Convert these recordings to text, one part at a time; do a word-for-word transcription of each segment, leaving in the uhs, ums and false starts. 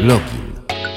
Login.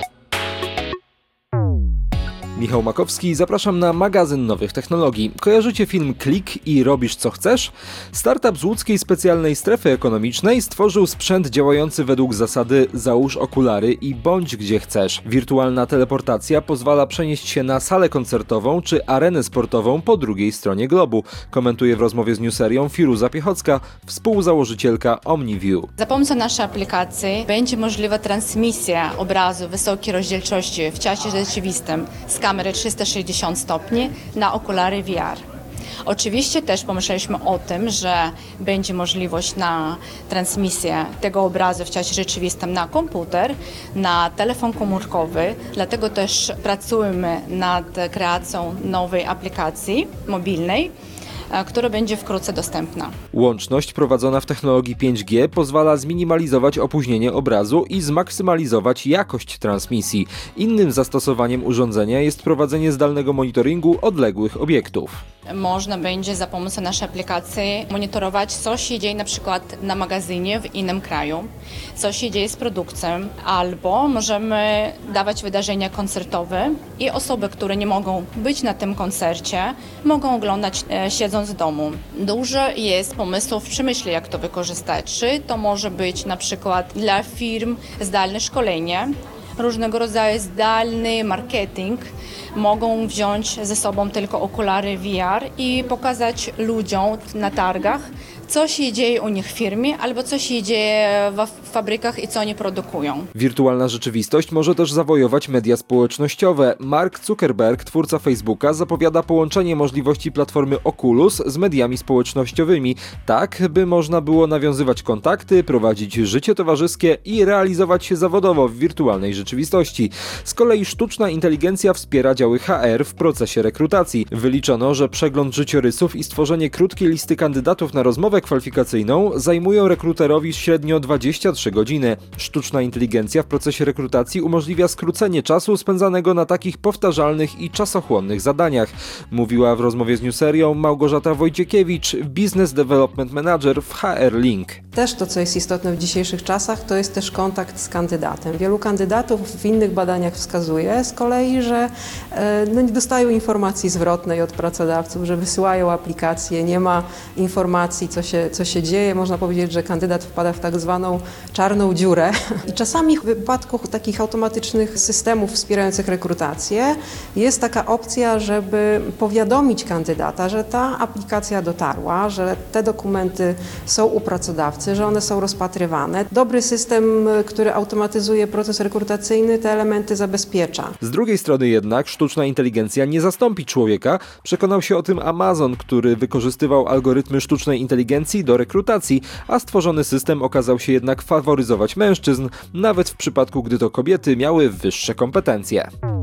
Michał Makowski, zapraszam na magazyn nowych technologii. Kojarzycie film Klik i robisz co chcesz? Startup z łódzkiej specjalnej strefy ekonomicznej stworzył sprzęt działający według zasady załóż okulary i bądź gdzie chcesz. Wirtualna teleportacja pozwala przenieść się na salę koncertową czy arenę sportową po drugiej stronie globu. Komentuje w rozmowie z Newserią Firuza Piechocka, współzałożycielka OmniView. Za pomocą naszej aplikacji będzie możliwa transmisja obrazu wysokiej rozdzielczości w czasie rzeczywistym z kamery trzysta sześćdziesiąt stopni na okulary V R. Oczywiście też pomyśleliśmy o tym, że będzie możliwość na transmisję tego obrazu w czasie rzeczywistym na komputer, na telefon komórkowy, dlatego też pracujemy nad kreacją nowej aplikacji mobilnej, która będzie wkrótce dostępna. Łączność prowadzona w technologii pięć G pozwala zminimalizować opóźnienie obrazu i zmaksymalizować jakość transmisji. Innym zastosowaniem urządzenia jest prowadzenie zdalnego monitoringu odległych obiektów. Można będzie za pomocą naszej aplikacji monitorować, co się dzieje na przykład na magazynie w innym kraju, co się dzieje z produkcją, albo możemy dawać wydarzenia koncertowe i osoby, które nie mogą być na tym koncercie, mogą oglądać e, siedząc w domu. Dużo jest pomysłów w przemyśle, jak to wykorzystać. Czy to może być na przykład dla firm zdalne szkolenie, różnego rodzaju zdalny marketing. Mogą wziąć ze sobą tylko okulary V R i pokazać ludziom na targach, co się dzieje u nich w firmie albo co się dzieje w fabrykach i co oni produkują. Wirtualna rzeczywistość może też zawojować media społecznościowe. Mark Zuckerberg, twórca Facebooka, zapowiada połączenie możliwości platformy Oculus z mediami społecznościowymi, tak by można było nawiązywać kontakty, prowadzić życie towarzyskie i realizować się zawodowo w wirtualnej rzeczywistości. Z kolei sztuczna inteligencja wspiera działy H R w procesie rekrutacji. Wyliczono, że przegląd życiorysów i stworzenie krótkiej listy kandydatów na rozmowę kwalifikacyjną zajmują rekruterowi średnio dwadzieścia trzy godziny. Sztuczna inteligencja w procesie rekrutacji umożliwia skrócenie czasu spędzanego na takich powtarzalnych i czasochłonnych zadaniach, mówiła w rozmowie z Newserią Małgorzata Wojciekiewicz, Business Development Manager w H R Link. Też to, co jest istotne w dzisiejszych czasach, to jest też kontakt z kandydatem. Wielu kandydatów w innych badaniach wskazuje z kolei, że no, nie dostają informacji zwrotnej od pracodawców, że wysyłają aplikacje, nie ma informacji, co się, co się dzieje. Można powiedzieć, że kandydat wpada w tak zwaną czarną dziurę. I czasami w wypadku takich automatycznych systemów wspierających rekrutację jest taka opcja, żeby powiadomić kandydata, że ta aplikacja dotarła, że te dokumenty są u pracodawcy, że one są rozpatrywane. Dobry system, który automatyzuje proces rekrutacyjny, te elementy zabezpiecza. Z drugiej strony jednak sztuczna inteligencja nie zastąpi człowieka. Przekonał się o tym Amazon, który wykorzystywał algorytmy sztucznej inteligencji do rekrutacji, a stworzony system okazał się jednak faworyzować mężczyzn, nawet w przypadku, gdy to kobiety miały wyższe kompetencje.